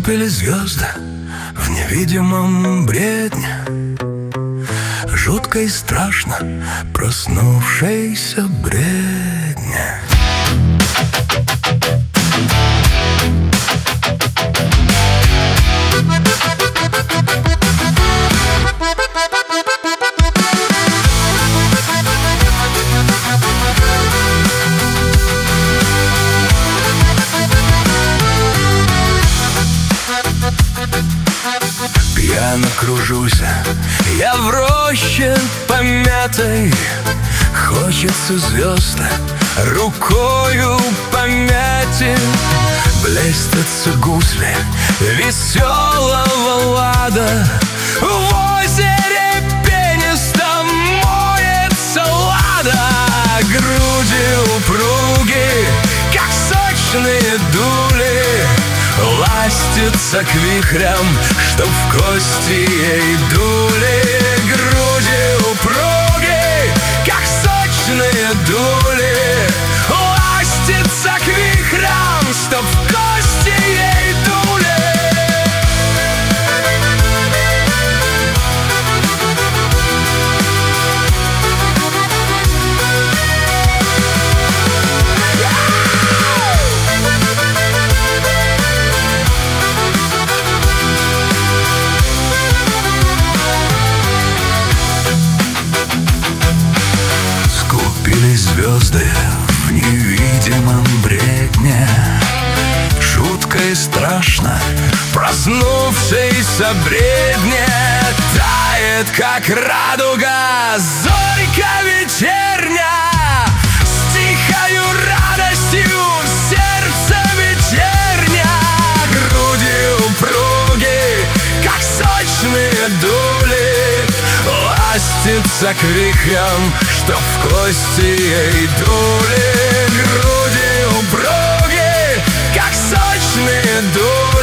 Скупили звезды в невидимом бредне. Жутко и страшно проснувшейся бредне. Пьяно кружусь я в роще помятой. Хочется звезды рукою помять. Блестятся гусли веселого лада. В озере пенистом моется лада. Груди упруги, как сочные дули, ластится к вихрям, что в кости ей дули. Груди упруги, как сочные дули, ластится к вихрям, что в кости ей дули. Звезды в невидимом бредне. Жутко и страшно проснувшейся бредне. Тает, как радуга, зорька вечерня. С тихою радостью в сердце вечерня. Груди упруги, как сочные дули, ластится к вихрям, что в кости ей дули. Груди упруги, как сочные дули,